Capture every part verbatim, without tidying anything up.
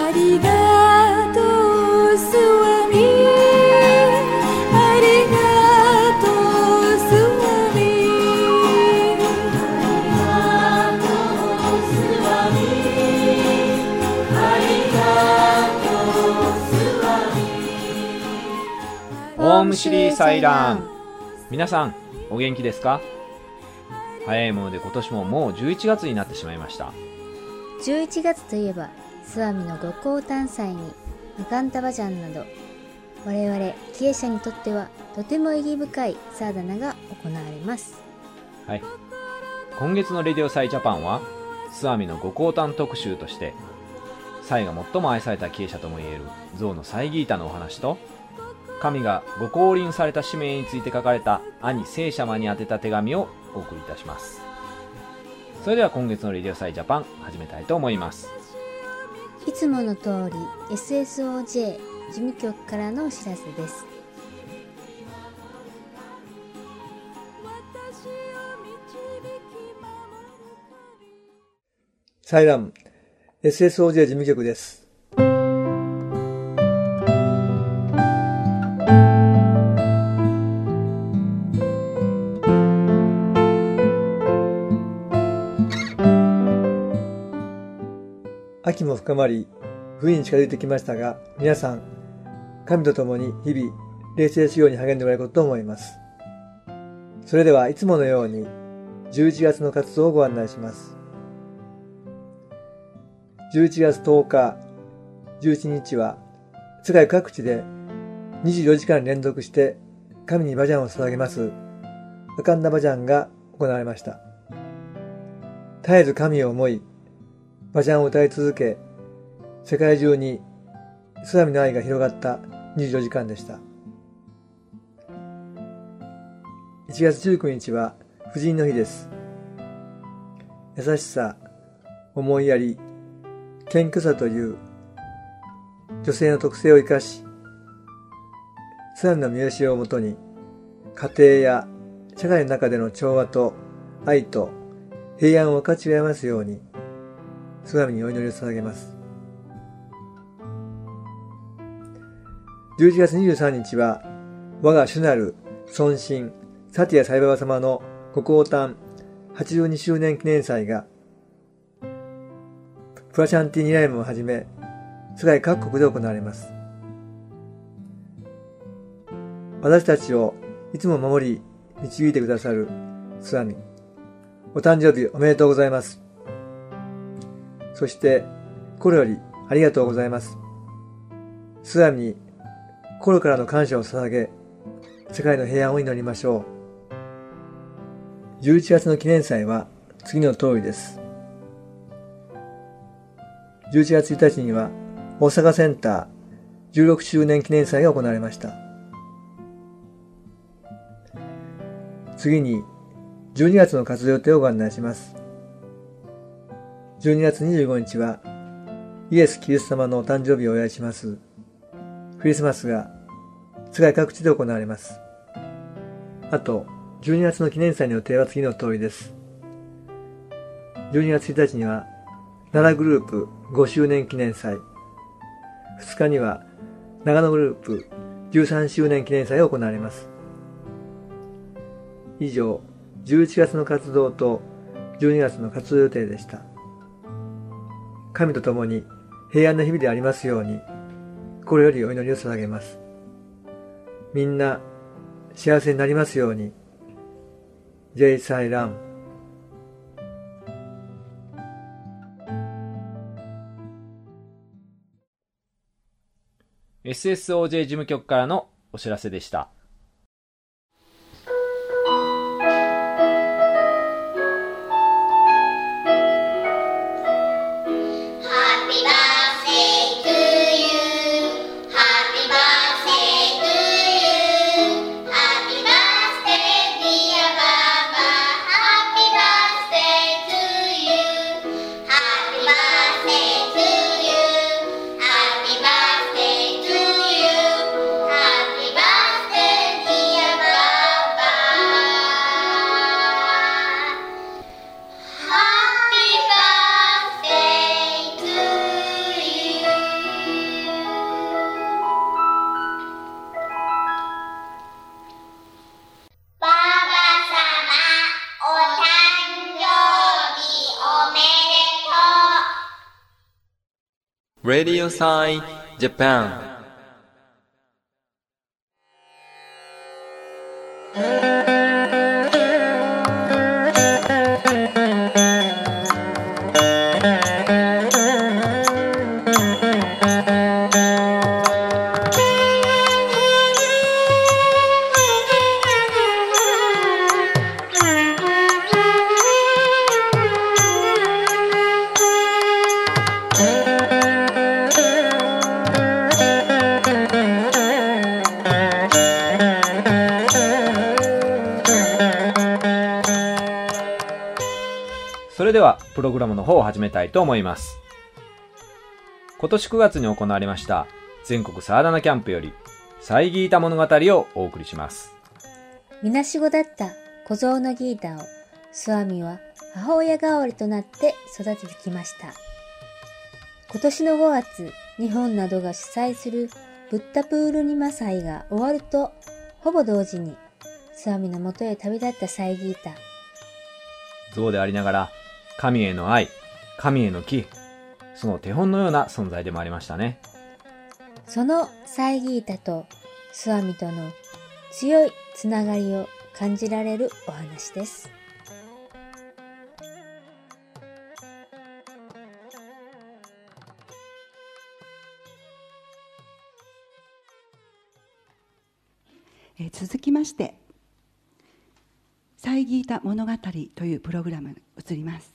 ありがとうスワミ、ありがとうスワミ、ありがとうスワミ、ありがとうスワミ。 オームシリーサイラン。皆さんお元気ですか？早いもので今年ももうじゅういちがつになってしまいました。 じゅういちがつといえばスワミの五香誕祭にアカンタバジャンなど、我々キエ社にとってはとても意義深いサーダナが行われます。 はい、今月のレディオサイジャパンはスワミの五香誕特集として、サイが最も愛されたキエ社ともいえるゾウのサイギータのお話と、神がご降臨された使命について書かれた兄聖シャマに宛てた手紙をお送りいたします。それでは今月のレディオサイジャパン始めたいと思います。 いつもの通り エスエスオージェー 事務局からのお知らせです。 サイラム エスエスオージェー 事務局です。秋も深まり、冬に近づいてきましたが、皆さん、神と共に日々、霊性修行に励んでもらえることと思います。それでは、いつものように、じゅういちがつの活動をご案内します。じゅういちがつとおか、じゅういちにちは、世界各地でにじゅうよじかん連続して神にバジャンを捧げます、アカンダバジャンが行われました。絶えず神を思い、バジャンを歌い続け、世界中にスワミの愛が広がったにじゅうよじかんでした。いちがつじゅうくにちは婦人の日です。優しさ、思いやり、謙虚さという女性の特性を生かし、スワミの見教えをもとに、家庭や社会の中での調和と愛と平安を分かち合いますように、スワミにお祈りを捧げます。じゅういちがつにじゅうさんにちは、我が主なる尊神サティアサイババ様のご降誕はちじゅうにしゅうねん記念祭が、プラシャンティニライムをはじめ、世界各国で行われます。私たちをいつも守り、導いてくださるスワミ、お誕生日おめでとうございます。そして、心よりありがとうございます。スワミに心からの感謝を捧げ、世界の平安を祈りましょう。じゅういちがつの記念祭は次の通りです。じゅういちがつついたちには大阪センターじゅうろくしゅうねん記念祭が行われました。次にじゅうにがつの活動予定をご案内します。じゅうにがつにじゅうごにちはイエス・キリスト様のお誕生日をお祝いしますクリスマスが世界各地で行われます。あとじゅうにがつの記念祭の予定は次の通りです。じゅうにがつついたちには奈良グループごしゅうねん記念祭、ふつかには長野グループじゅうさんしゅうねん記念祭が行われます。以上、じゅういちがつの活動とじゅうにがつの活動予定でした。神と共に平安な日々でありますように、心よりお祈りを捧げます。みんな幸せになりますように。ジェイサイラン。 エスエスオージェー 事務局からのお知らせでした。 Radio Sai Japan. それではプログラムの方を始めたいと思います。今年くがつに行われました全国サーダナキャンプよりサイギータ物語をお送りします。 みなしごだった小僧のギータをスワミは母親代わりとなって育ててきました。今年のごがつ、日本などが主催するブッダプールニマ祭が終わると、ほぼ同時にスワミのもとへ旅立ったサイギータ。 象でありながら神への愛、神への帰、その手本のような存在でもありましたね。 そのサイギータとスワミとの強いつながりを感じられるお話です。 えー、続きましてサイギータ物語というプログラムに移ります。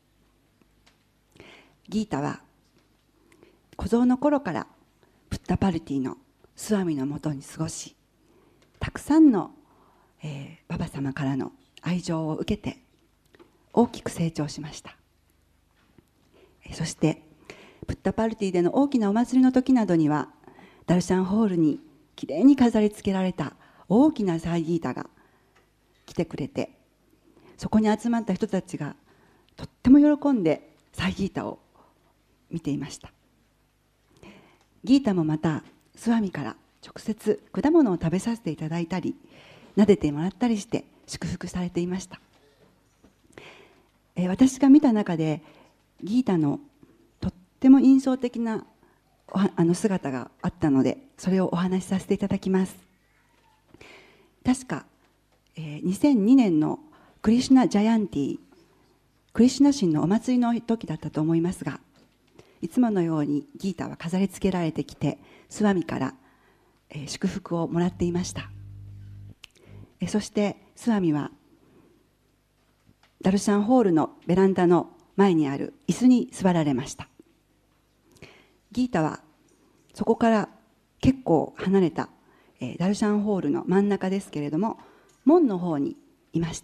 ギータは小僧の頃からブッダパルティのスワミのもとに過ごし、たくさんの、えー、ババ様からの愛情を受けて大きく成長しました。えー、そしてブッダパルティでの大きなお祭りの時などにはダルシャンホールにきれいに飾り付けられた大きなサイギータが来てくれて、そこに集まった人たちがとっても喜んでサイギータを見ていました。ギータもまたスワミから直接果物を食べさせていただいたり撫でてもらったりして祝福されていました。えー、私が見た中でギータのとっても印象的なあの姿があったので、それをお話しさせていただきます。確か、えー、にせんにねんのクリシュナ・ジャヤンティ、クリシュナ神のお祭りの時だったと思いますが、いつものようにギータは飾り付けられてきてスワミから、えー、祝福をもらっていました。えー、そしてスワミはダルシャンホールのベランダの前にある椅子に座られました。ギータはそこから結構離れた、えー、ダルシャンホールの真ん中ですけれども、門の方にいました。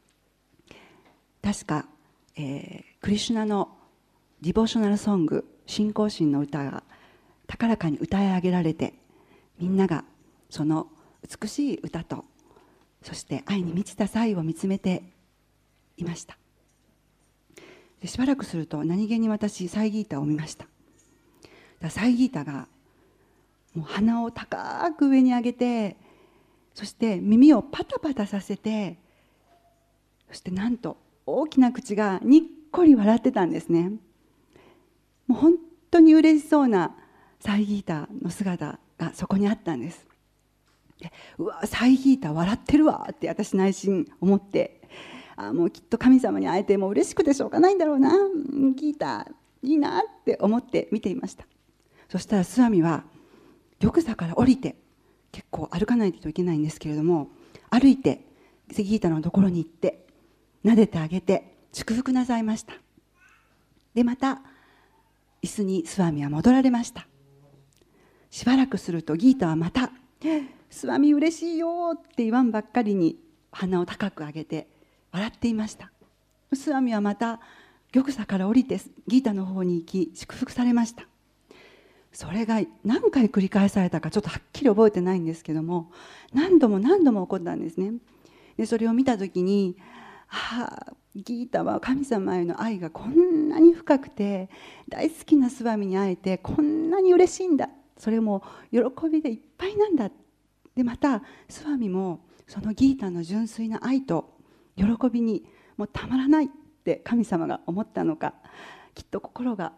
確か、えー、クリシュナのディボーショナルソング、信仰心の歌が高らかに歌い上げられて、みんながその美しい歌とそして愛に満ちた愛を見つめていました。でしばらくすると何気に私サイギータを見ました。だサイギータがもう鼻を高く上に上げて、そして耳をパタパタさせて、そしてなんと大きな口がにっこり笑ってたんですね。もう本当に嬉しそうなサイギータの姿がそこにあったんです。でうわサイギータ笑ってるわって私内心思って、あもうきっと神様に会えてもう嬉しくてしょうがないんだろうな、ギータいいなって思って見ていました。そしたらスワミは玉座から降りて、結構歩かないといけないんですけれども、歩いてギータのところに行って撫でてあげて祝福なさいました。でまた椅子にスワミは戻られました。しばらくするとギータはまたスワミ嬉しいよって言わんばっかりに鼻を高く上げて笑っていました。スワミはまた玉座から降りてギータの方に行き祝福されました。それが何回繰り返されたかちょっとはっきり覚えてないんですけども、何度も何度も起こったんですね。でそれを見た時に、ああギータは神様への愛がこんなに深くて、大好きなスワミに会えてこんなに嬉しいんだ、それも喜びでいっぱいなんだ。でまたスワミもそのギータの純粋な愛と喜びにもうたまらないって神様が思ったのか、きっと心が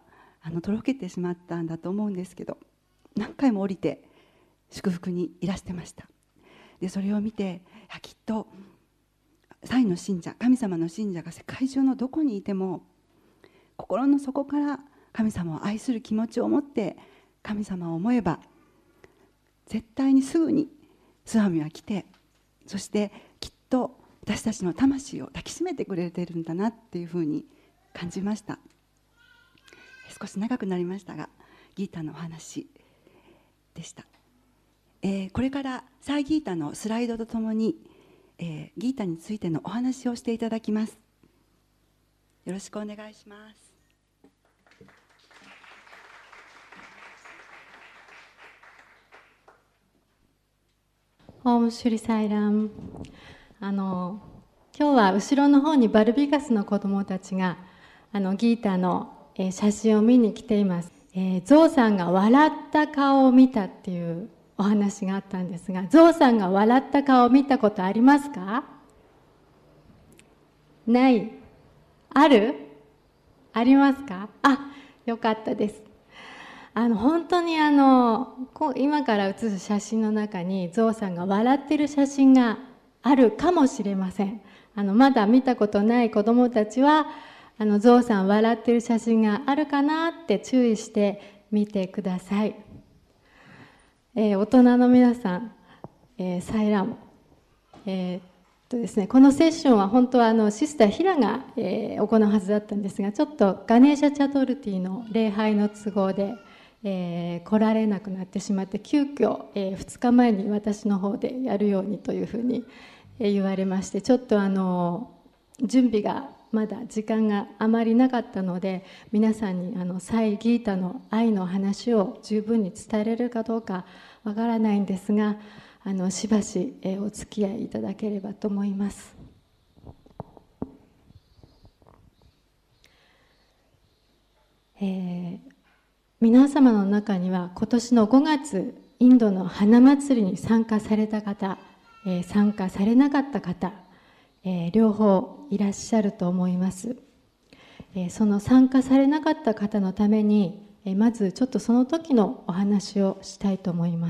あのとろけてしまったんだと思うんですけど、何回も降りて祝福にいらしてました。でそれを見て、きっと祭の信者、神様の信者が世界中のどこにいても心の底から神様を愛する気持ちを持って神様を思えば、絶対にすぐにスワミは来て、そしてきっと私たちの魂を抱きしめてくれてるんだなっていうふうに感じました。少し長くなりましたが、ギータのお話でした。えー、これからサイギータのスライドとともに、えー、ギータについてのお話をしていただきます。よろしくお願いします。 オームシュリサイラム。あの今日は後ろの方にバルビカスの子どもたちがあのギータの、えー、写真を見に来ています。えー、ゾウさんが笑った顔を見たっていうお話があったんですが、ゾウさんが笑った顔を見たことありますか？ない？ある？ありますか？あ、よかったです。あの本当にあの今から写す写真の中にゾウさんが笑ってる写真があるかもしれません。あのまだ見たことない子どもたちはあのゾウさん笑ってる写真があるかなって注意してみてください。えー、大人の皆さん、えー、サイラム、えー、っとですね、このセッションは本当はあのシスターヒラが、えー、行うはずだったんですが、ちょっとガネーシャチャトルティの礼拝の都合で、えー、来られなくなってしまって、急遽、えー、ふつかまえに私の方でやるようにというふうに、えー、言われまして、ちょっとあの準備がまだ時間があまりなかったので、皆さんにあのサイギータの愛の話を十分に伝えられるかどうかわからないんですが、あのしばし、えー、お付き合いいただければと思います。えー、皆様の中には今年のごがつインドの花祭りに参加された方、えー、参加されなかった方、えー、両方いらっしゃると思います。えー、その参加されなかった方のために、えー、まずちょっとその時のお話をしたいと思います。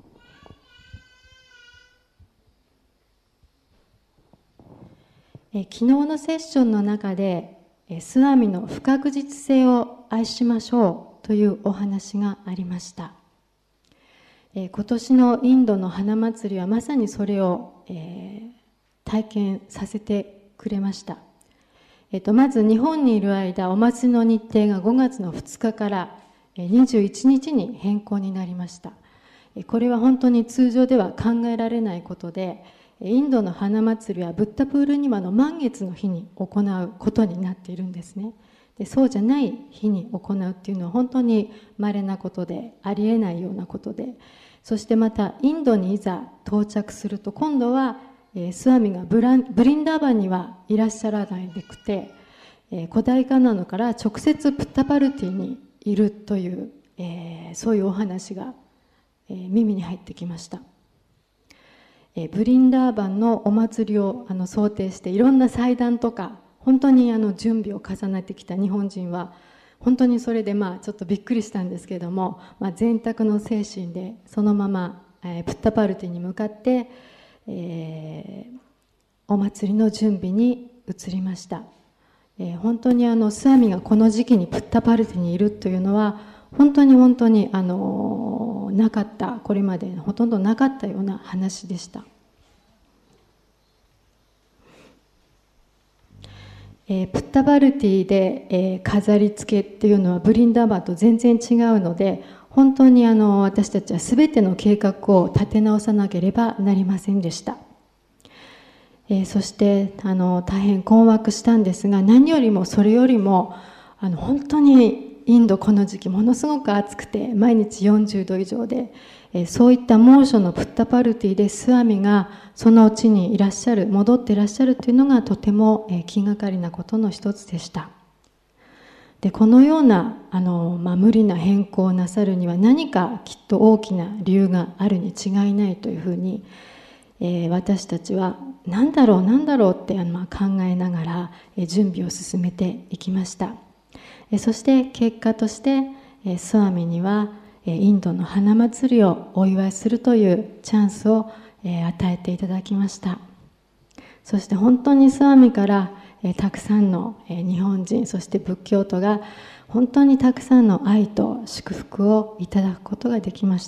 えー、昨日のセッションの中で、えー、スワミの不確実性を愛しましょうというお話がありました。えー、今年のインドの花祭りはまさにそれを、えー体験させてくれました。えっと、まず日本にいる間、お祭りの日程がごがつのふつかからにじゅういちにちに変更になりました。これは本当に通常では考えられないことで、インドの花祭りはブッダプールニマの満月の日に行うことになっているんですね。で、そうじゃない日に行うっていうのは本当に稀なことで、ありえないようなことで、そしてまたインドにいざ到着すると、今度はスワミがブランブリンダーバンにはいらっしゃらないでくて、古代カナダから直接プッタパルティにいるという、えー、そういうお話が、えー、耳に入ってきました。えー、ブリンダーバンのお祭りをあの想定して、いろんな祭壇とか本当にあの準備を重ねてきた日本人は本当にそれでまあちょっとびっくりしたんですけれども、まあ、全卓の精神でそのまま、えー、プッタパルティに向かってえー、お祭りの準備に移りました。えー、本当にあのスワミがこの時期にプッタパルティにいるというのは本当に本当にあのなかった、これまでほとんどなかったような話でした。えー、プッタパルティで、えー、飾り付けっていうのはブリンダーバンと全然違うので、本当にあの私たちは全ての計画を立て直さなければなりませんでした。えー、そしてあの大変困惑したんですが、何よりもそれよりもあの本当にインドこの時期ものすごく暑くて毎日よんじゅうど以上で、えー、そういった猛暑のプッタパルティでスワミがそのうちにいらっしゃる、戻っていらっしゃるというのがとても、えー、気がかりなことの一つでした。でこのようなあの、まあ、無理な変更をなさるには何かきっと大きな理由があるに違いないというふうに、えー、私たちは何だろう何だろうってあの、まあ、考えながら、えー、準備を進めていきました。 えそして結果としてえスワミにはえインドの花祭りをお祝いするというチャンスをえ与えていただきました。そして本当にスワミからえたくさんのえ日本人、そして仏教徒が本当にたくさんの愛と祝福をいただくことができました。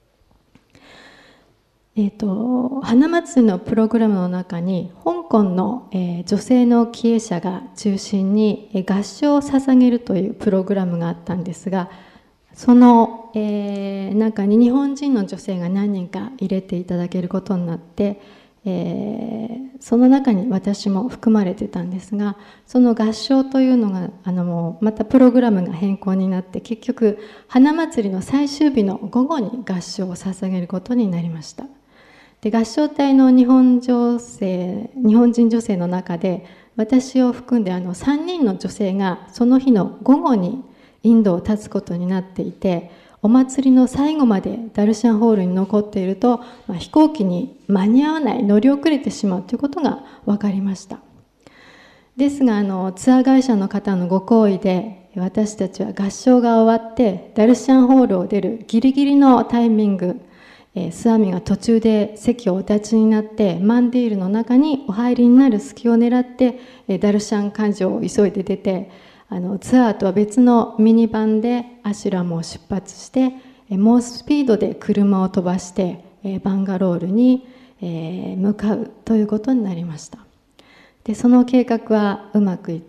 えーと、花祭りのプログラムの中に香港の、えー、女性の経営者が中心に、えー、合唱を捧げるというプログラムがあったんですが、その、えー、中に日本人の女性が何人か入れていただけることになって、えー、その中に私も含まれてたんですが、その合唱というのがあのもうまたプログラムが変更になって、結局花祭りの最終日の午後に合唱を捧げることになりました。で、合唱隊の日本女性日本人女性の中で、私を含んであのさんにんの女性がその日の午後にインドを立つことになっていて、お祭りの最後までダルシャンホールに残っていると、まあ、飛行機に間に合わない、乗り遅れてしまうということが分かりました。ですがあのツアー会社の方のご厚意で、私たちは合唱が終わってダルシャンホールを出るギリギリのタイミング、スワミが途中で席をお立ちになってマンディールの中にお入りになる隙を狙ってダルシャン会場を急いで出て、あのツアーとは別のミニバンでアシュラムを出発して、猛スピードで車を飛ばしてバンガロールに向かうということになりました。で、その計画はうまくいって、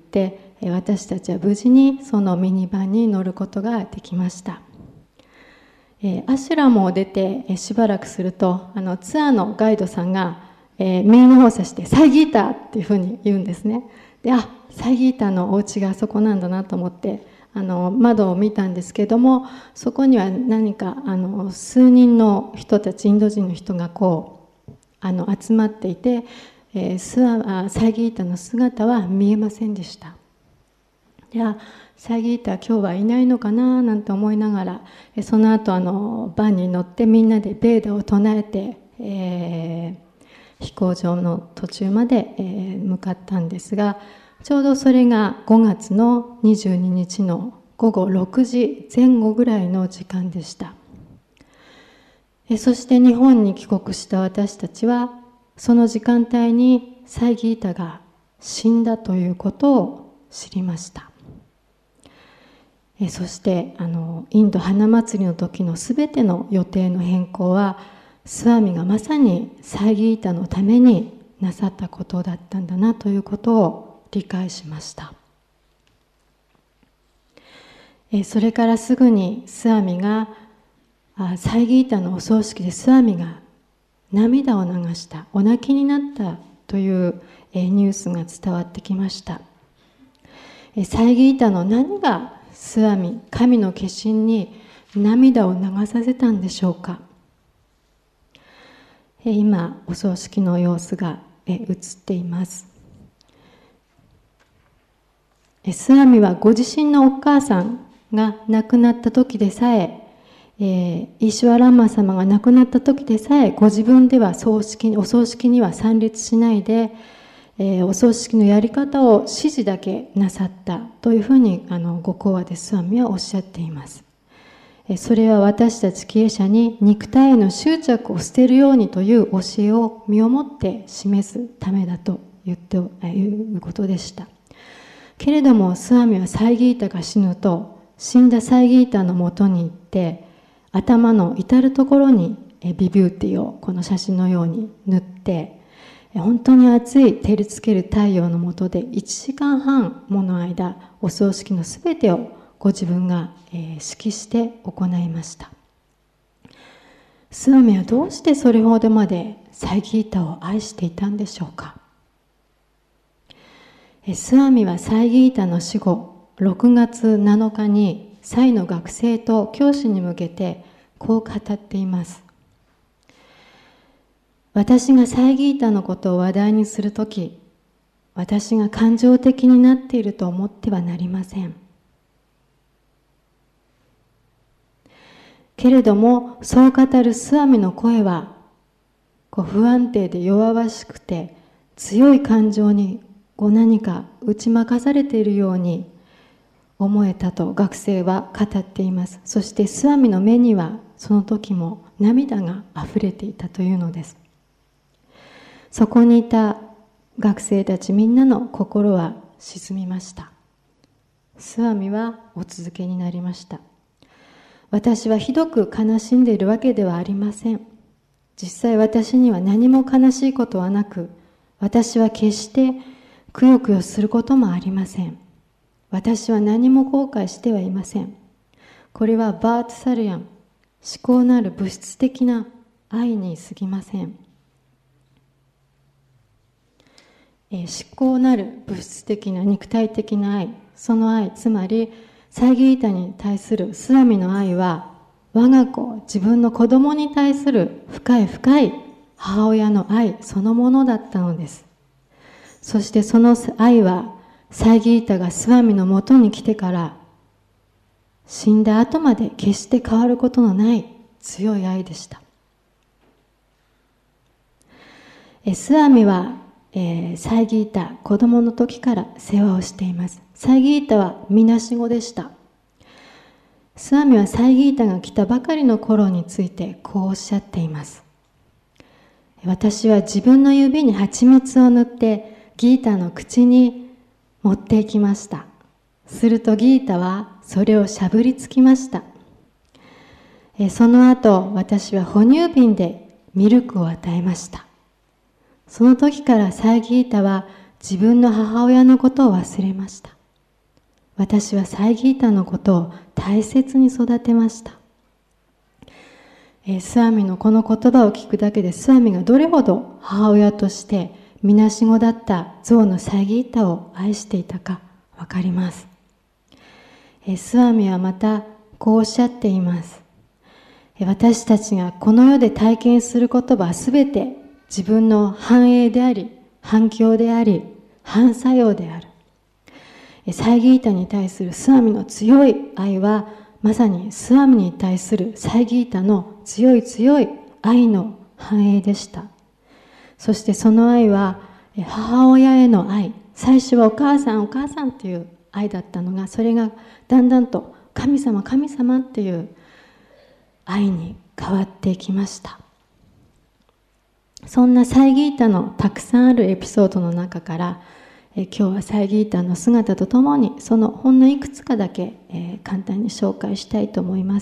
私たちは無事にそのミニバンに乗ることができました。アシュラムを出てしばらくすると、あのツアーのガイドさんが、えー、右の方を指してサイギーターっていうふうに言うんですね。で、あ、サイギーターのお家があそこなんだなと思ってあの窓を見たんですけども、そこには何かあの数人の人たち、インド人の人がこうあの集まっていて、えー、スワサイギーターの姿は見えませんでした。いや、サイギーター今日はいないのかななんて思いながら、その後あのバンに乗ってみんなでベーダを唱えて、えー、飛行場の途中まで、えー、向かったんですが、ちょうどそれがごがつのにじゅうににちのごごろくじぜん後ぐらいの時間でした。えそして日本に帰国した私たちは、その時間帯にサイギータが死んだということを知りました。えそしてあのインド花祭りの時のすべての予定の変更は、スワミがまさにサイギータのためになさったことだったんだなということを理解しました。えそれからすぐにスワミがあサイギータのお葬式でスワミが涙を流した、お泣きになったというえニュースが伝わってきました。えサイギータの何がスワミ、神の化身に涙を流させたんでしょうか。今お葬式の様子が映っています。スワミはご自身のお母さんが亡くなった時でさえ、えー、イーシュワランマ様が亡くなった時でさえ、ご自分では葬式お葬式には参列しないで、えー、お葬式のやり方を指示だけなさったというふうにあのご講話でスワミはおっしゃっています。えー、それは私たち経営者に肉体への執着を捨てるようにという教えを身をもって示すためだと言っていうことでした。けれどもスワミはサイギータが死ぬと、死んだサイギータのもとに行って頭の至るところにビビューティーをこの写真のように塗って、本当に暑い照りつける太陽の下でいちじかんはんもの間、お葬式のすべてをご自分が指揮して行いました。スワミはどうしてそれほどまでサイギータを愛していたんでしょうか。スワミはサイギータの死後ろくがつなのかにサイの学生と教師に向けてこう語っています。私がサイギータのことを話題にするとき、私が感情的になっていると思ってはなりません。けれども、そう語るスワミの声は、こう不安定で弱々しくて、強い感情にこう何か打ち負かされているように、 思えたと学生は語っています。そしてスワミの目にはその時も涙があふれていたというのです。そこにいた学生たちみんなの心は沈みました。スワミはお続けになりました。私はひどく悲しんでいるわけではありません。実際私には何も悲しいことはなく、私は決してくよくよすることもありません。私は何も後悔してはいません。これはバートサルヤン、思考なる物質的な愛に過ぎません。えー、思考なる物質的な肉体的な愛、その愛、つまりサイギータに対するスワミの愛は、我が子、自分の子供に対する深い深い母親の愛そのものだったのです。そしてその愛は、サイギータがスワミのもとに来てから死んだ後まで決して変わることのない強い愛でした。えスワミは、えー、サイギータ、子供の時から世話をしています。サイギータはみなしごでした。スワミはサイギータが来たばかりの頃についてこうおっしゃっています。私は自分の指に蜂蜜を塗ってギータの口に持っていきました。するとギータはそれをしゃぶりつきました。えその後、私は哺乳瓶でミルクを与えました。その時からサイギータは自分の母親のことを忘れました。私はサイギータのことを大切に育てました。えスワミのこの言葉を聞くだけで、スワミがどれほど母親としてみなしごだった象のサイギータを愛していたかわかります。えスワミはまたこうおっしゃっています。え私たちがこの世で体験することはすべて自分の反映であり、反響であり、反作用である。えサイギータに対するスワミの強い愛は、まさにスワミに対するサイギータの強い強い愛の反映でした。そしてその愛は母親への愛、最初はお母さんお母さんっていう愛だったのが、それがだんだんと神様神様っていう愛に変わっていきました。そんなサイギータのたくさんあるエピソードの中から、え今日はサイギータの姿とともにそのほんのいくつかだけ、えー、簡単に紹介したいと思います。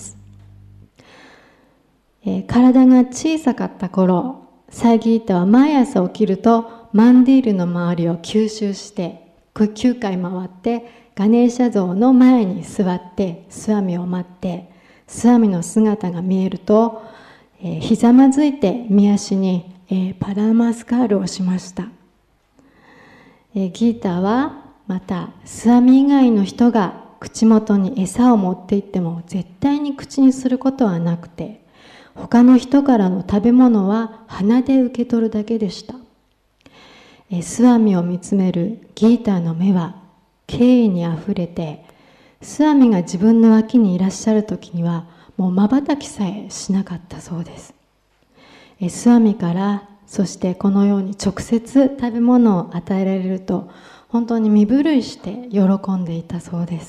えー、体が小さかった頃、サイギータは毎朝起きるとマンディールの周りを吸収してきゅうかい回ってガネーシャ像の前に座ってスワミを待って、スワミの姿が見えると、えー、ひざまずいて見足に、えー、パダマスカールをしました。えー、ギータはまたスワミ以外の人が口元に餌を持っていっても絶対に口にすることはなくて、他の人からの食べ物は鼻で受け取るだけでした。えスワミを見つめるギータの目は敬意にあふれて、スワミが自分の脇にいらっしゃる時にはもう瞬きさえしなかったそうです。えスワミから、そしてこのように直接食べ物を与えられると本当に身震いして喜んでいたそうです。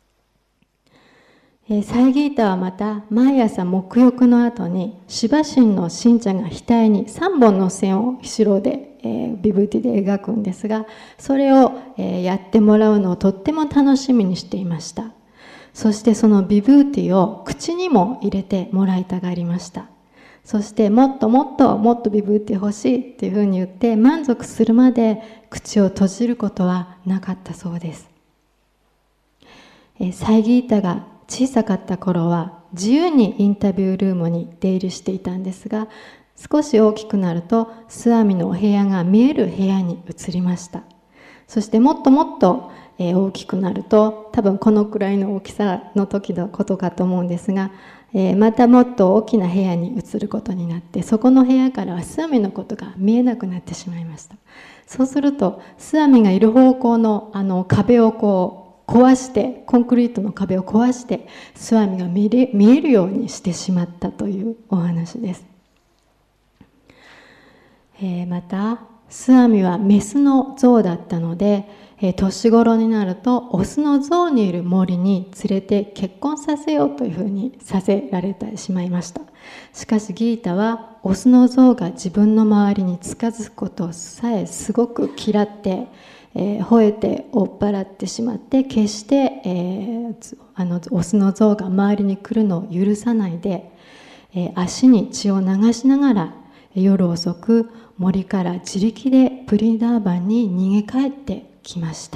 サイギータはまた毎朝沐浴の後にシバ神の信者が額にさんぼんの線を白で、えー、ビブーティで描くんですが、それを、えー、やってもらうのをとっても楽しみにしていました。そしてそのビブーティを口にも入れてもらいたがりました。そしてもっともっともっとビブーティ欲しいっていうふうに言って満足するまで口を閉じることはなかったそうです。えー、サイギータが小さかった頃は自由にインタビュールームに出入りしていたんですが、少し大きくなるとスワミのお部屋が見える部屋に移りました。そしてもっともっと大きくなると、多分このくらいの大きさの時のことかと思うんですが、またもっと大きな部屋に移ることになって、そこの部屋からはスワミのことが見えなくなってしまいました。そうするとスワミがいる方向のあの壁をこう壊して、コンクリートの壁を壊してスワミが見れ、見えるようにしてしまったというお話です。えー、またスアミはメスの象だったので、えー、年頃になるとオスの象にいる森に連れて結婚させようというふうにさせられてしまいました。しかしギータはオスの象が自分の周りに近づくことさえすごく嫌って、えー、吠えて追っ払ってしまって、決して、えー、あのオスの象が周りに来るのを許さないで、えー、足に血を流しながら夜遅く森から自力でプリダーバンに逃げ帰ってきました。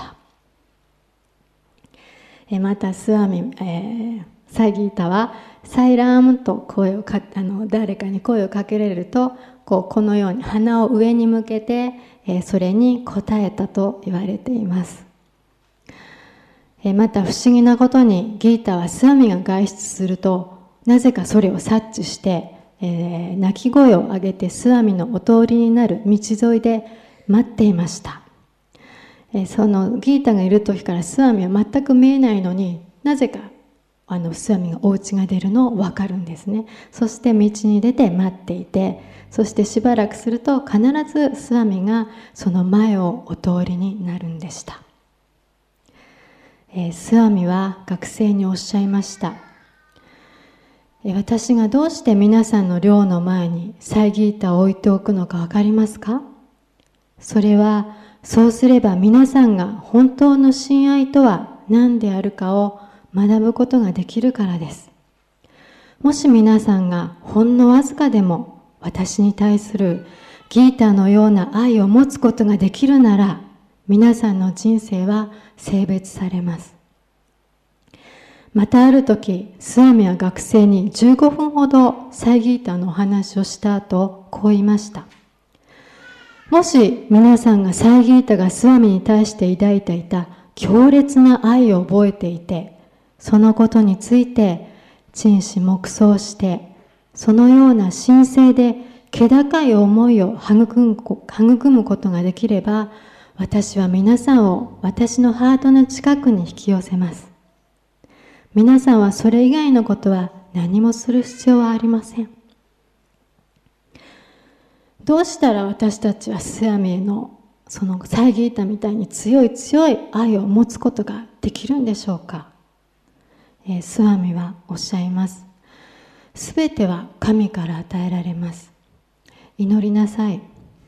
えー、またスワミ、えー、サイギータはサイラームと声をかあの誰かに声をかけられると、こうこのように鼻を上に向けて、えー、それに答えたと言われています。えー、また不思議なことにギータはスワミが外出するとなぜかそれを察知して、えー、泣き声を上げてスワミのお通りになる道沿いで待っていました。えー、そのギータがいる時からスワミは全く見えないのに、なぜかあのスワミがお家が出るのを分かるんですね。そして道に出て待っていて、そしてしばらくすると必ずスワミがその前をお通りになるんでした。えー、スワミは学生におっしゃいました。えー、私がどうして皆さんの寮の前にサイギータを置いておくのか分かりますか？それはそうすれば皆さんが本当の親愛とは何であるかを学ぶことができるからです。もし皆さんがほんのわずかでも私に対するギータのような愛を持つことができるなら、皆さんの人生は性別されます。またある時、スワミは学生にじゅうごふんほどサイギータのお話をした後、こう言いました。もし皆さんがサイギータがスワミに対して抱いていた強烈な愛を覚えていて、そのことについて沈思黙想して、そのような神聖で気高い思いを育む、育むことができれば、私は皆さんを私のハートの近くに引き寄せます。皆さんはそれ以外のことは何もする必要はありません。どうしたら私たちはスワミへのそのサイギータみたいに強い強い愛を持つことができるんでしょうか？えー、スワミはおっしゃいます。すべては神から与えられます。祈りなさい。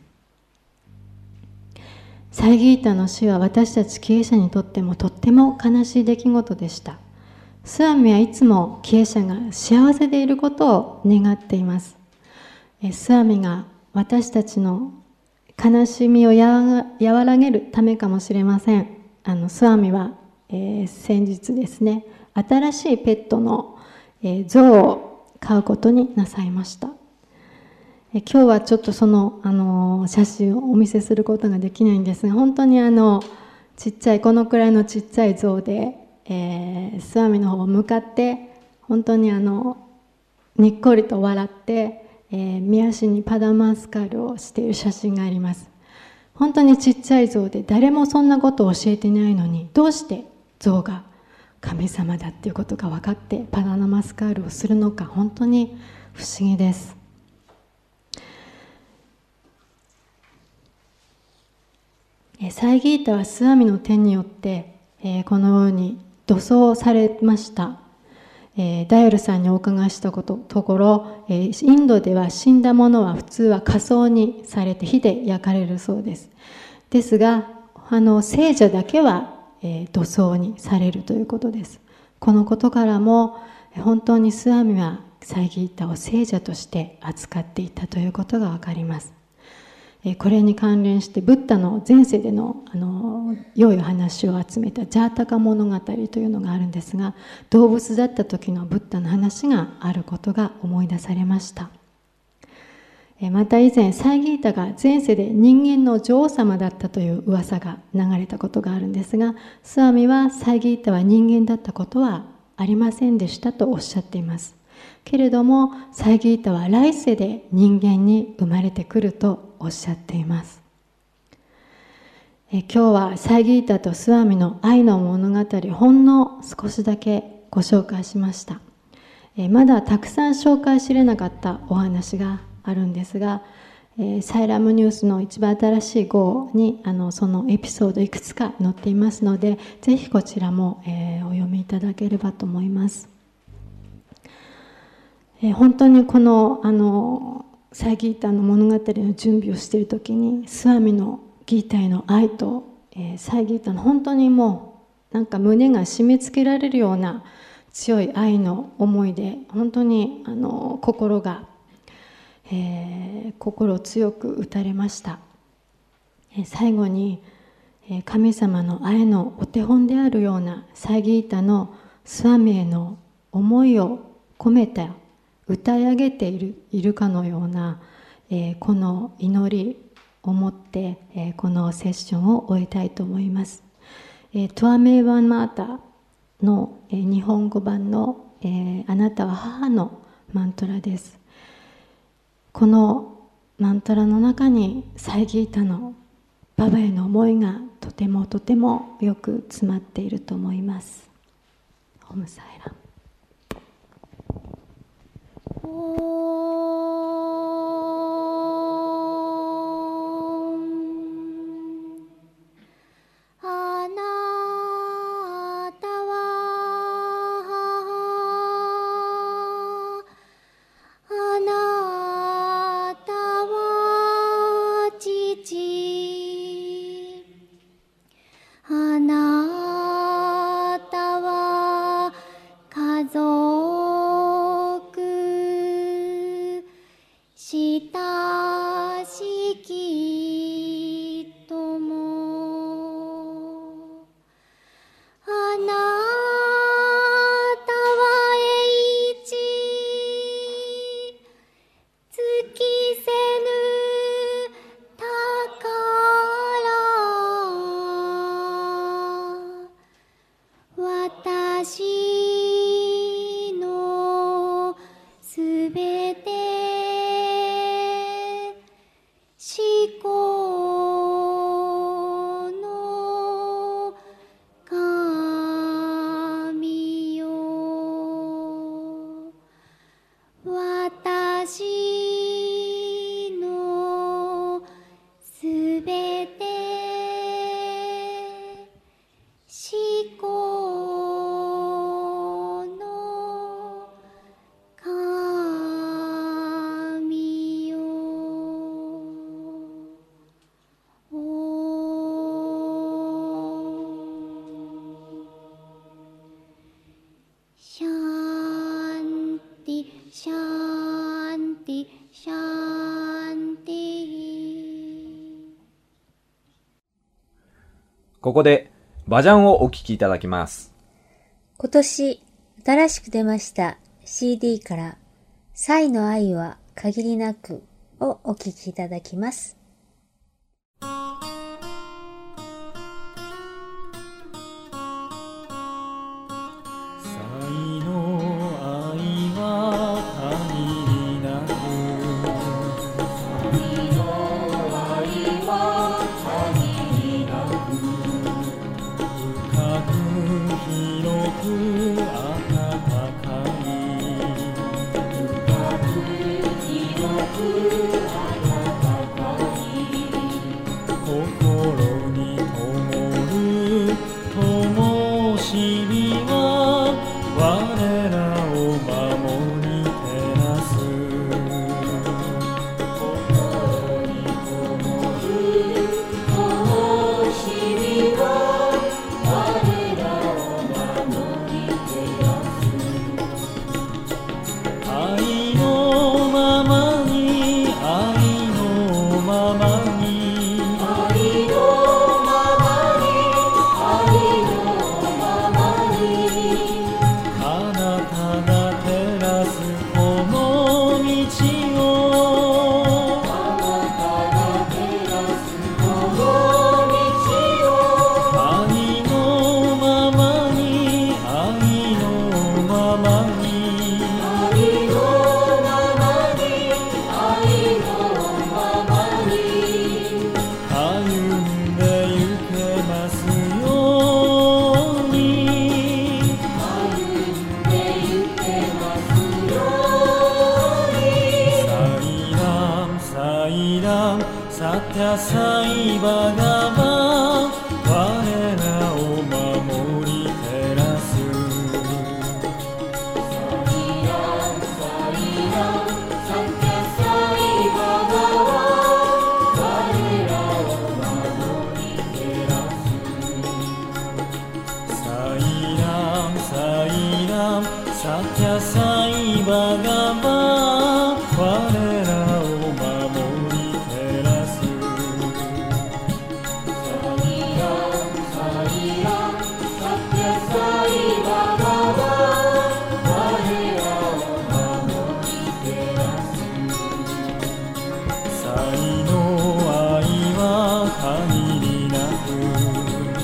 サイギータの死は私たち経営者にとってもとっても悲しい出来事でした。スワミはいつも経営者が幸せでいることを願っています。えー、スワミが私たちの悲しみを和らげるためかもしれません。あのスワミは、えー、先日ですね、新しいペットの、えー、象を飼うことになさいました。えー、今日はちょっとその、あのー、写真をお見せすることができないんですが、本当にあのちっちゃいこのくらいのちっちゃい象で、えー、スワミの方を向かって本当にあのにっこりと笑って、えー、見足にパダマスカルをしている写真があります。本当にちっちゃい象で誰もそんなことを教えていないのに、どうして象が神様だっていうことが分かってパダマスカールをするのか、本当に不思議です。サイギータはスワミの手によって、えー、このように土葬されました。えー、ダイルさんにお伺いしたことところ、えー、インドでは死んだ者は普通は火葬にされて火で焼かれるそうです。ですがあの聖者だけは、えー、土葬にされるということです。このことからも本当にスワミはサイギータを聖者として扱っていたということがわかります。これに関連してブッダの前世でのあの良い話を集めたジャータカ物語というのがあるんですが、動物だった時のブッダの話があることが思い出されました。また以前サイギータが前世で人間の女王様だったという噂が流れたことがあるんですが、スワミはサイギータは人間だったことはありませんでしたとおっしゃっています。けれどもサイギータは来世で人間に生まれてくるとおっしゃっています。え今日はサイギータとスワミの愛の物語、ほんの少しだけご紹介しました。えまだたくさん紹介しれなかったお話があるんですが、 えー、サイラムニュースの一番新しい号にあのそのエピソードいくつか載っていますので、ぜひこちらも、えー、お読みいただければと思います。えー、本当にこのあのサイギータの物語の準備をしているときに、スワミのギータへの愛と、えー、サイギータの本当にもうなんか胸が締め付けられるような強い愛の思いで、本当にあの心が、えー、心を強く打たれました。えー、最後に、えー、神様の愛のお手本であるようなサイギータのスワミへの思いを込めた歌い上げている、いるかのような、えー、この祈りを持って、えー、このセッションを終えたいと思います。えー、トゥアメーバンマータの、えー、日本語版の、えー、あなたは母のマントラです。このマントラの中にサイギータのババへの思いがとてもとてもよく詰まっていると思います。オムサイラム。 あなたは母、あなたは父、あなたは家族、親しき友、あなたは永一、尽きせぬ宝、私のすべて思考の神よ、私のすべて思考の神よ。シャンティシャンティシャンティ。 ここでバジャンをお聴きいただきます。 今年新しく出ました シーディー からサイの愛は限りなくをお聴きいただきます。 歩んでゆけサテャサイバガバ我らを守り照らすサテャサイバガバ我らを守り照らすサイランサイランサテャサイバガバ我らを守り照らす才の愛は限りなく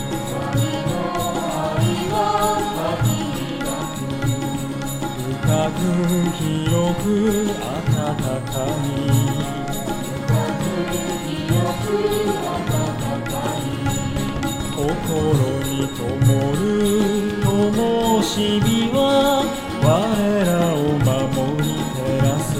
深く広く温かい深く広く温かい心に灯る灯火は我らを守り照らす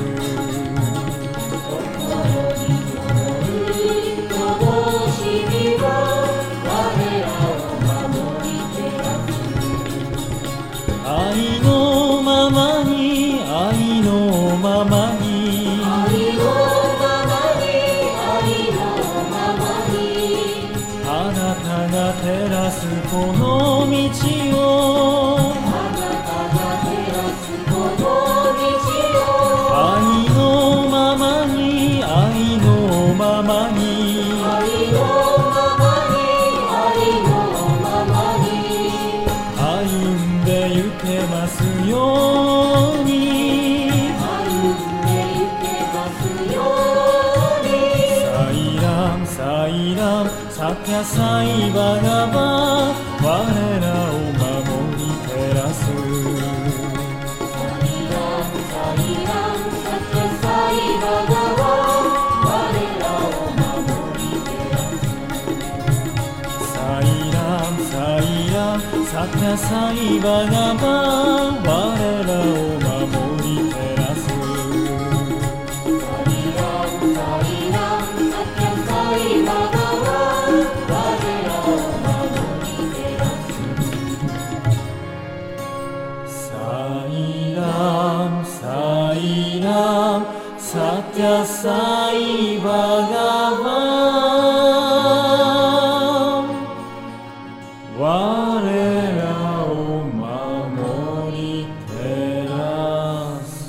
心に灯る灯火は我らを守り照らす愛のままに愛のままに愛のままに愛のままにあなたが照らすこの道をあなたが照らすこの道を愛のままに愛のままに愛のままに愛のままに歩んでゆけますようにサイランサテャサイバガバ我らを守り照らすサイランサイランサテャサイバガバ我らを守り照らすサイランサイランサテャサイバガバ我らを守り照らすサイランサイランサテャサイバガバサテャサイバガバ我らを守り照らす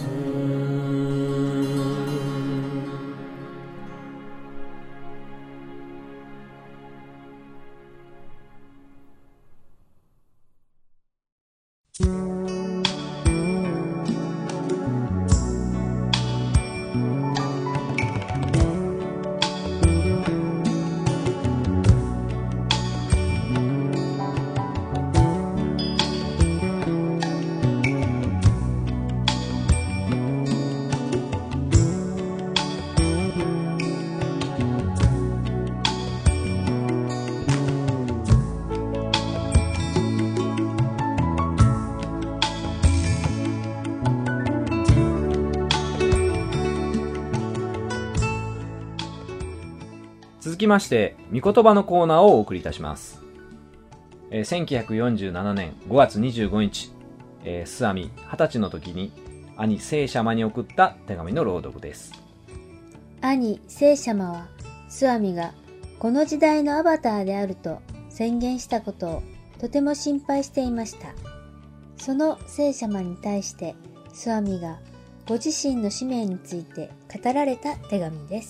続きまして御言葉のコーナーをお送りいたします。えー、せんきゅうひゃくよんじゅうななねんごがつにじゅうごにち、えー、スアミはたちの時に兄聖シャマに送った手紙の朗読です。 兄聖シャマはスアミがこの時代のアバターであると宣言したことをとても心配していました。その聖シャマに対してスアミがご自身の使命について語られた手紙です。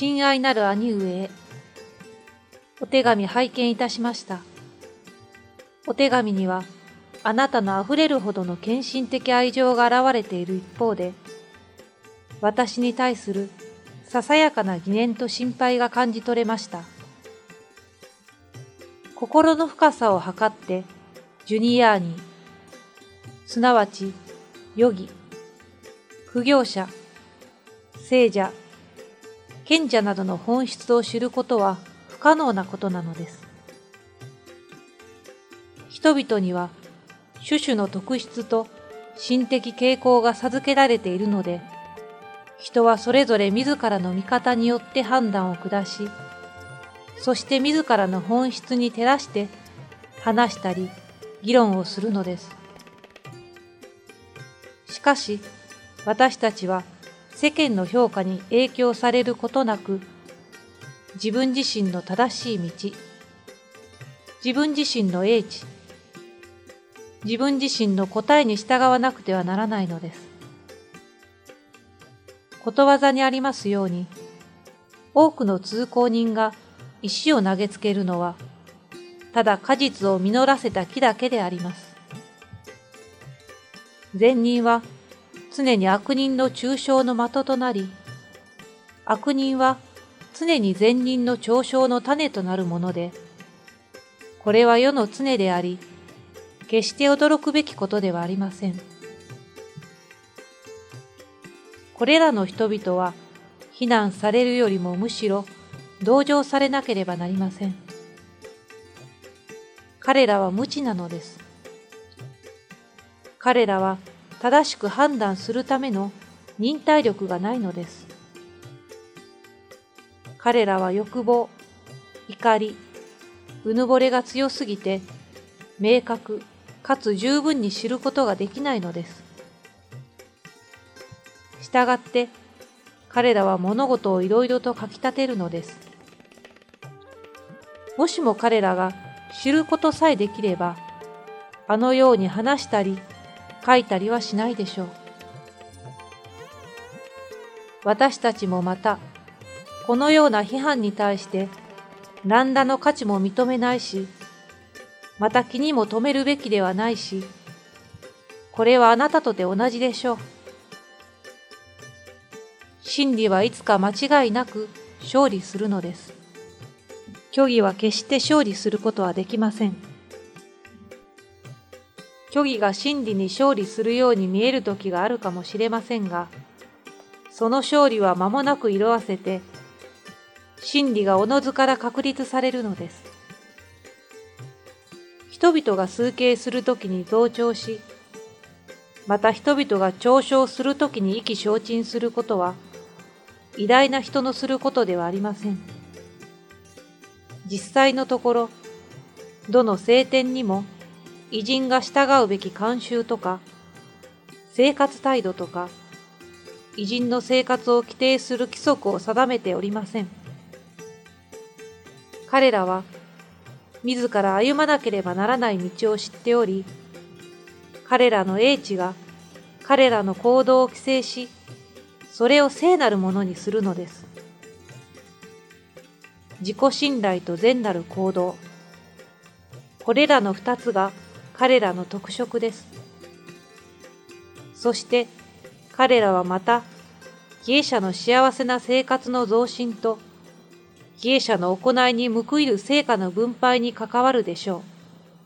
親愛なる兄上へ。お手紙拝見いたしました。お手紙には、あなたのあふれるほどの献身的愛情が現れている一方で、私に対するささやかな疑念と心配が感じ取れました。心の深さを測って、ジュニアーニ、すなわち、ヨギ、苦行者、聖者、賢者などの本質を知ることは不可能なことなのです。人々には、種々の特質と心的傾向が授けられているので、人はそれぞれ自らの見方によって判断を下し、そして自らの本質に照らして話したり議論をするのです。しかし、私たちは世間の評価に影響されることなく、自分自身の正しい道、自分自身の英知、自分自身の答えに従わなくてはならないのです。ことわざにありますように、多くの通行人が石を投げつけるのは、ただ果実を実らせた木だけであります。善人は常に悪人の中傷の的となり、悪人は常に善人の嘲笑の種となるもので、これは世の常であり、決して驚くべきことではありません。これらの人々は非難されるよりもむしろ同情されなければなりません。彼らは無知なのです。彼らは正しく判断するための忍耐力がないのです。彼らは欲望、怒り、うぬぼれが強すぎて、明確かつ十分に知ることができないのです。したがって、彼らは物事をいろいろと書き立てるのです。もしも彼らが知ることさえできれば、あのように話したり書いたりはしないでしょう。私たちもまた、このような批判に対して何らの価値も認めないし、また気にも留めるべきではないし、これはあなたとて同じでしょう。真理はいつか間違いなく勝利するのです。虚偽は決して勝利することはできません。虚偽が真理に勝利するように見える時があるかもしれませんが、その勝利は間もなく色あせて、真理がおのずから確立されるのです。人々が崇敬するときに増長し、また人々が嘲笑するときに意気消沈することは、偉大な人のすることではありません。実際のところ、どの聖典にも、偉人が従うべき慣習とか、生活態度とか、偉人の生活を規定する規則を定めておりません。彼らは、自ら歩まなければならない道を知っており、彼らの英知が彼らの行動を規制し、それを聖なるものにするのです。自己信頼と善なる行動。これらの二つが彼らの特色です。そして彼らはまた、義者の幸せな生活の増進と、義者の行いに報いる成果の分配に関わるでしょう。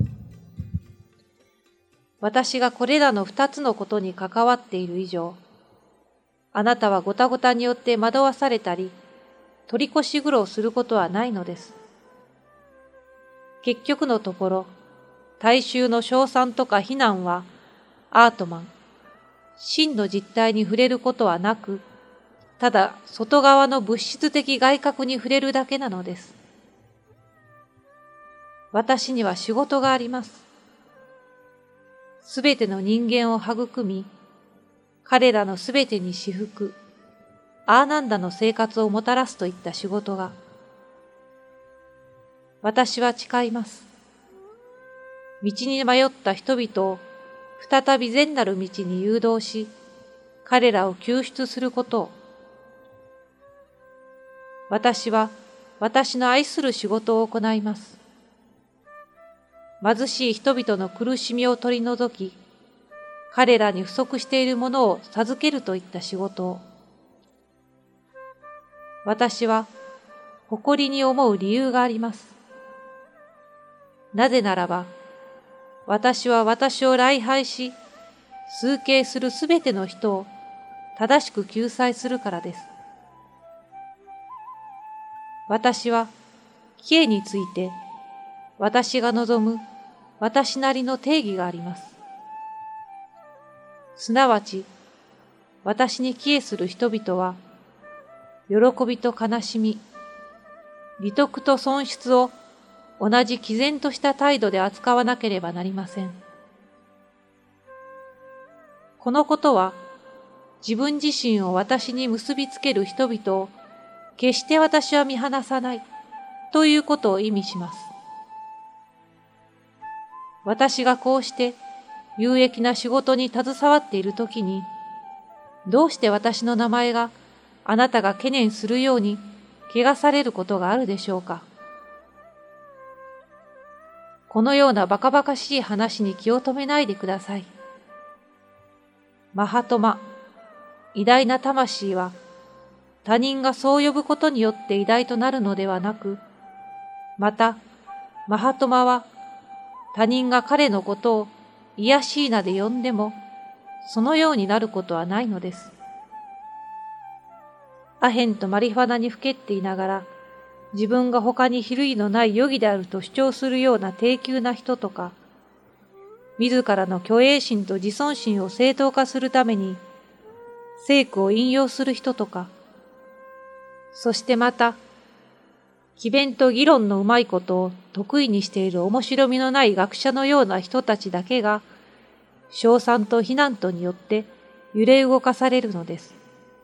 私がこれらの二つのことに関わっている以上、あなたはごたごたによって惑わされたり、取り越し苦労することはないのです。結局のところ、大衆の称賛とか非難は、アートマン、真の実態に触れることはなく、ただ外側の物質的外郭に触れるだけなのです。私には仕事があります。すべての人間を育み、彼らのすべてに至福、アーナンダの生活をもたらすといった仕事が。私は誓います。道に迷った人々を再び善なる道に誘導し、彼らを救出することを。 私は私の愛する仕事を行います。貧しい人々の苦しみを取り除き、彼らに不足しているものを授けるといった仕事を。私は誇りに思う理由があります。なぜならば、私は私を礼拝し、崇敬するすべての人を正しく救済するからです。私は、帰依について、私が望む私なりの定義があります。すなわち、私に帰依する人々は、喜びと悲しみ、利得と損失を同じ毅然とした態度で扱わなければなりません。このことは、自分自身を私に結びつける人々を決して私は見放さないということを意味します。私がこうして有益な仕事に携わっているときに、どうして私の名前があなたが懸念するように汚されることがあるでしょうか。このようなバカバカしい話に気を止めないでください。マハトマ、偉大な魂は、他人がそう呼ぶことによって偉大となるのではなく、また、マハトマは、他人が彼のことをイヤシーナで呼んでも、そのようになることはないのです。アヘンとマリファナにふけっていながら、自分が他に比類のない余儀であると主張するような低級な人とか、自らの虚栄心と自尊心を正当化するために、聖句を引用する人とか、そしてまた、詭弁と議論のうまいことを得意にしている面白みのない学者のような人たちだけが、称賛と非難とによって揺れ動かされるのです。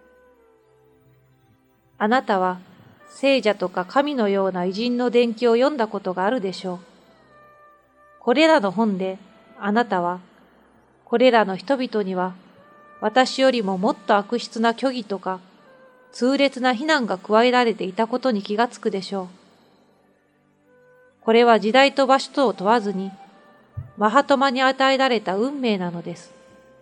あなたは聖者とか神のような偉人の伝記を読んだことがあるでしょう。これらの本であなたは、これらの人々には私よりももっと悪質な虚偽とか痛烈な非難が加えられていたことに気がつくでしょう。これは時代と場所とを問わずに、マハトマに与えられた運命なのです。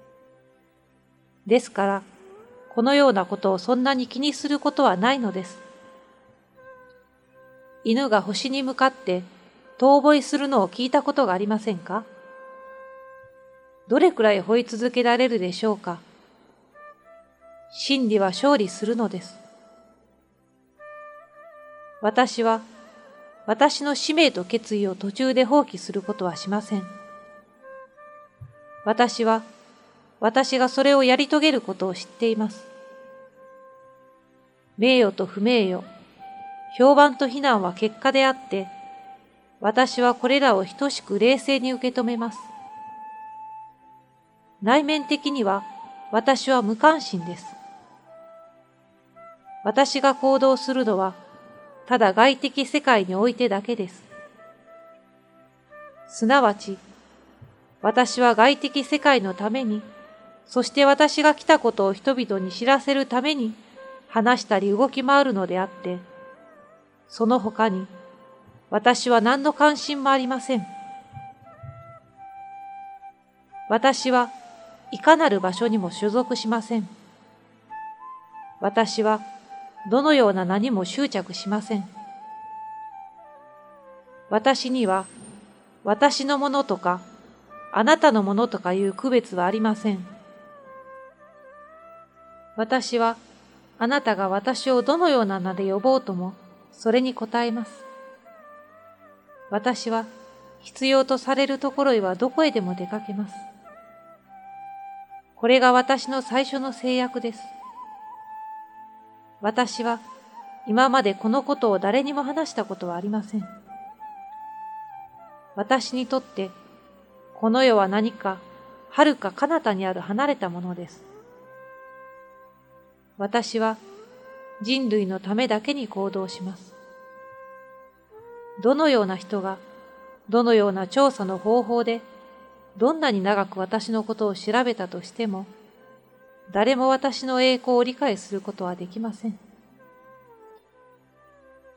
ですから、このようなことをそんなに気にすることはないのです。犬が星に向かって遠吠えするのを聞いたことがありませんか？どれくらい吠え続けられるでしょうか？真理は勝利するのです。私は、私の使命と決意を途中で放棄することはしません。私は、私がそれをやり遂げることを知っています。名誉と不名誉、評判と非難は結果であって、私はこれらを等しく冷静に受け止めます。内面的には私は無関心です。私が行動するのは、ただ外的世界においてだけです。すなわち、私は外的世界のために、そして私が来たことを人々に知らせるために、話したり動き回るのであって、その他に、私は何の関心もありません。私はいかなる場所にも所属しません。私はどのような名にも執着しません。私には私のものとかあなたのものとかいう区別はありません。私はあなたが私をどのような名で呼ぼうともそれに応えます。私は必要とされるところへはどこへでも出かけます。これが私の最初の制約です。私は今までこのことを誰にも話したことはありません。私にとってこの世は何か遥か彼方にある離れたものです。私は人類のためだけに行動します。どのような人がどのような調査の方法でどんなに長く私のことを調べたとしても、誰も私の栄光を理解することはできません。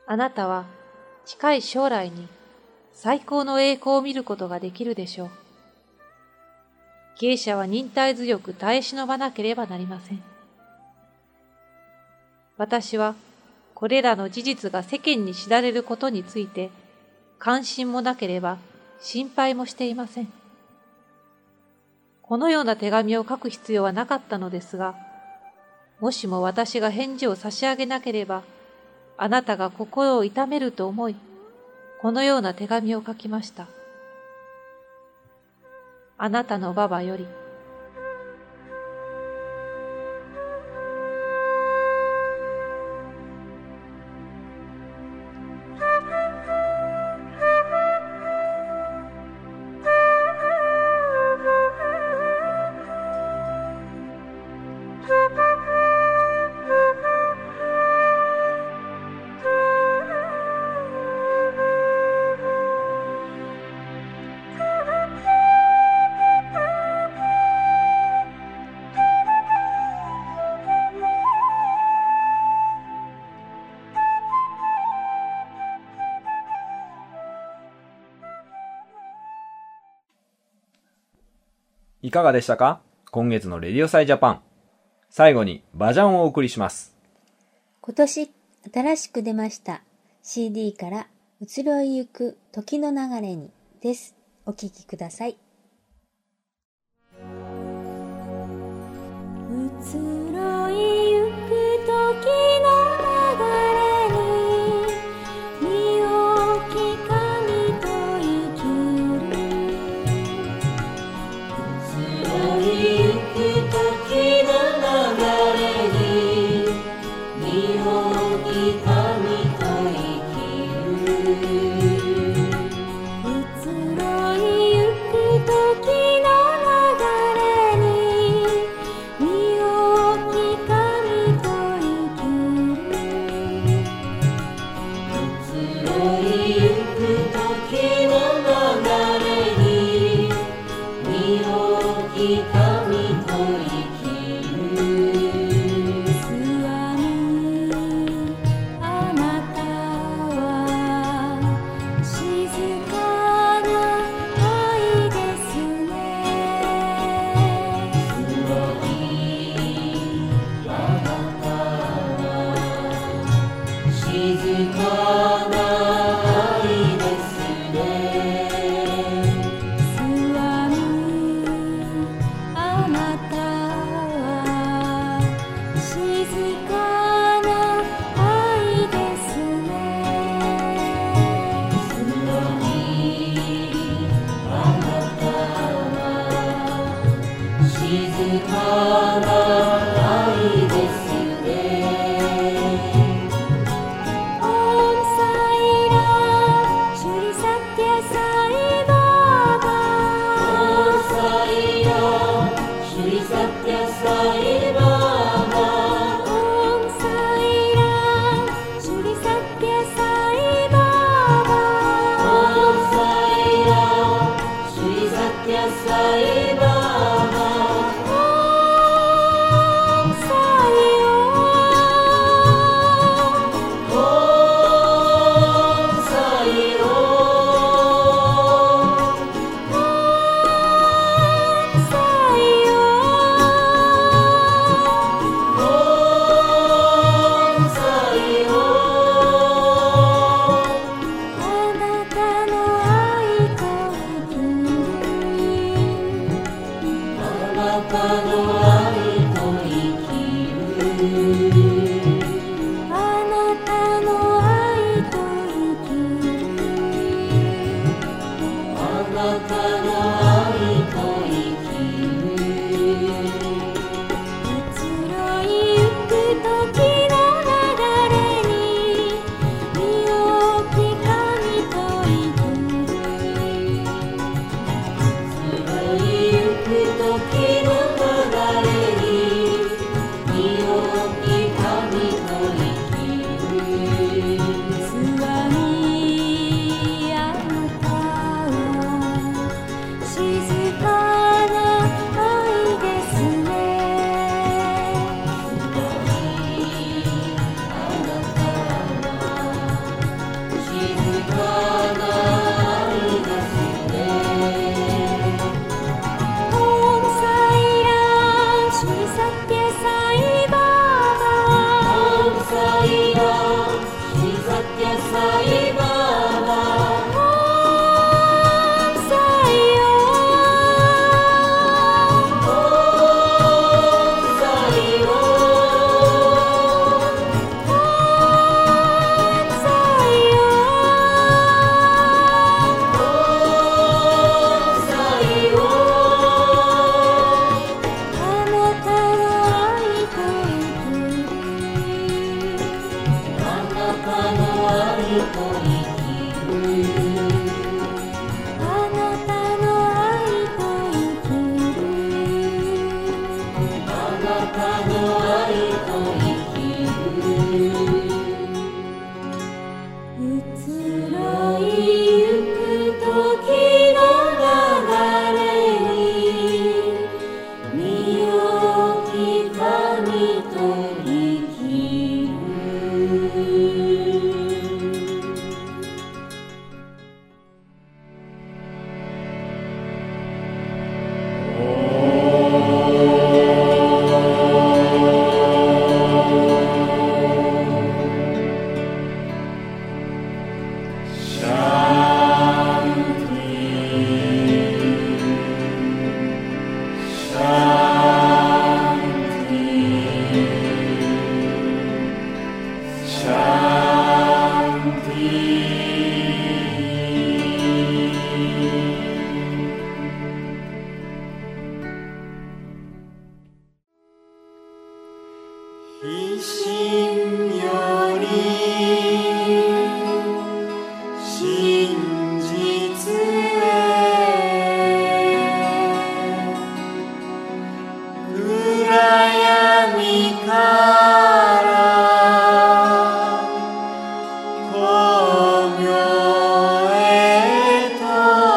あなたは近い将来に最高の栄光を見ることができるでしょう。芸者は忍耐強く耐え忍ばなければなりません。私はこれらの事実が世間に知られることについて関心もなければ心配もしていません。このような手紙を書く必要はなかったのですが、もしも私が返事を差し上げなければ、あなたが心を痛めると思い、このような手紙を書きました。あなたのババより。 いかがでしたか？今月のレディオサイジャパン。最後にバジャンをお送りします。 今年新しく出ました シーディー から移ろいゆく時の流れにです。お聴きください。 移ろいゆく時の流れに身を置き神と生きる。移ろいゆく時の流れに身を置き神と生きる。移ろいゆく時の流れに身を置き神と生きる。移ろいゆく時の流れに身を置き神と生きる。スワミ、あなたは静かな愛ですね。スワミ、あなたは静かな愛ですね。スワミ、あなたは静かな愛ですね。スワミ、あなたは静かな愛ですね。オンサイラシュリサティアサイバーバー。オンサイラシュリサティアサイバーバー。オンサイラシュリサティアサイバーバー。オンサイラシュリサティアサイバーバー。オンサイラ時の流れ心より真実へ暗闇から光明へと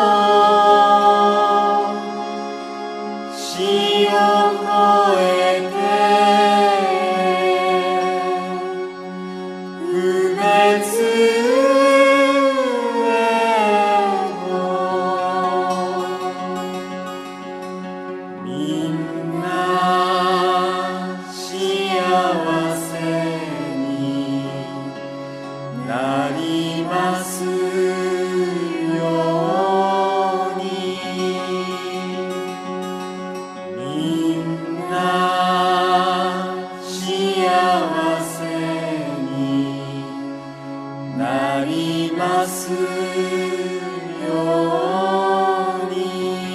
死を越えて不滅へとみんな幸せになりますようにみんな幸せになりますように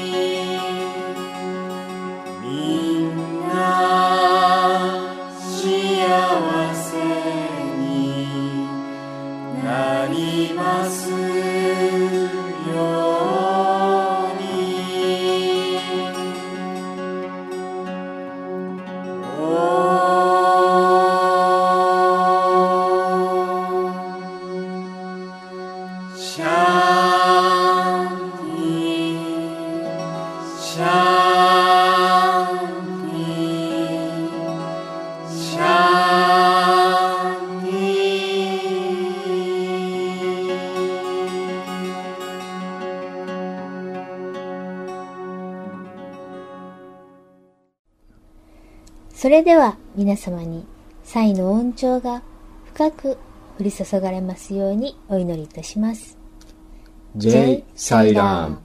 みんな幸せになりますようにシャンティシャンティシャンテそれでは皆様に祭の恩寵が深く降り注がれますようにお祈りいたします。 ジェイ・サイラム。